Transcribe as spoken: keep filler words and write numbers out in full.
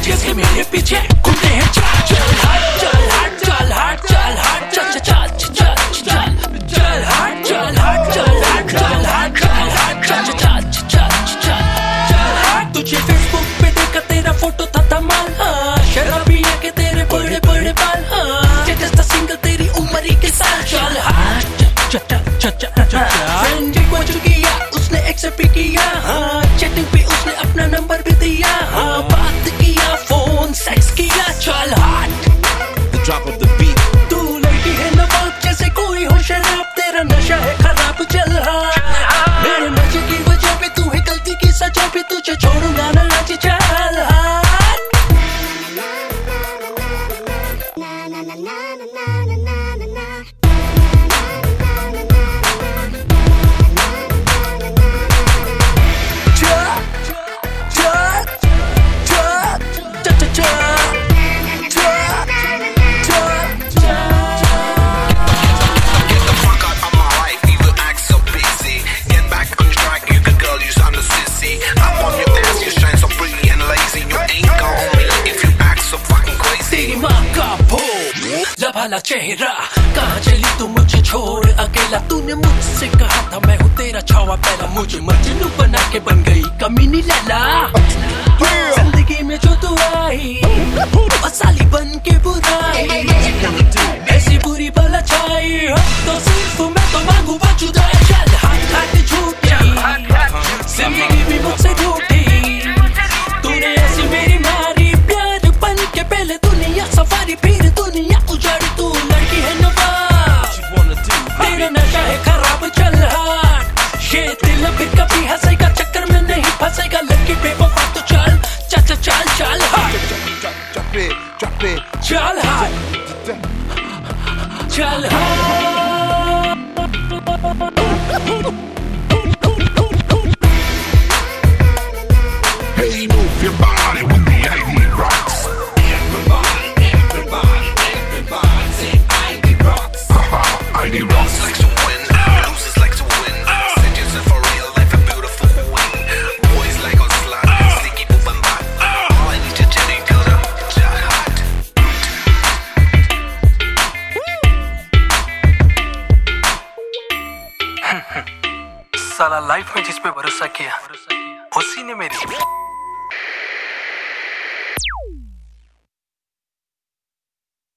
जैसे मेरे पीछे घूमते हैं। चल हट चल हट चल हट चल हट चल चल चल चल चल हट चल हट चल हट चल हट चल हट चल चल चल चल हट। तुझे फेसबुक पे देखा तेरा फोटो था धमाल, शराबिया के तेरे बड़े बड़े बाल, स्टेटस था सिंगल तेरी उम्र ही के साथ। चल हट चल चल चल चल फ्रेंड रिक्वेस्ट किया उसने एक्सेप्ट भी किया, चैटिंग पे उसने अपना नंबर भी दिया, बात किया फोन सेक्स किया। चल हट the drop of the beat। तू लड़की है नवाब जैसे कोई हो शराब, तेरा नशा है खराब। चल हट मेरे मजे की वजह पे तू है गलती की सजा पे, तुझे छोड़ूंगा ना आज। चल हट भला चेहरा कहाँ चली तू मुझे छोड़ अकेला, तूने मुझसे कहा था मैं हूँ तेरा छावा पहला, मुझे मजनू बना के बन गई कमीनी लैला। जिंदगी में जो तू आई साली बन के बुराई, ऐसी बुरी भला छाई तो सिर्फ मैं तो मांगू बचुदाई। चल हट हट झूठी जिंदगी भी मुझसे झूठी, तूने ऐसी मेरी मारी प्यार बन के पहले दुनिया सफारी फिर दुनिया उजाड़ी। तू लड़की है नवाब तेरा नशा है खराब। चल हट ये दिल फिर कभी हंसेगा, चक्कर में नहीं फंसेगा, लड़की बेवफा तो चल चल चल चल हट चल हट चल हट। Hey, move your body with the I D rocks. Everybody, everybody, everybody say I D rocks. I D rocks. Like to win, losers like to win. Set yourself for real life, a beautiful win. Boys like on slide, sneaky move and back. All I need to tell you, girl, jal hot. साला life में जिस पे भरोसा किया उसी ने मेरी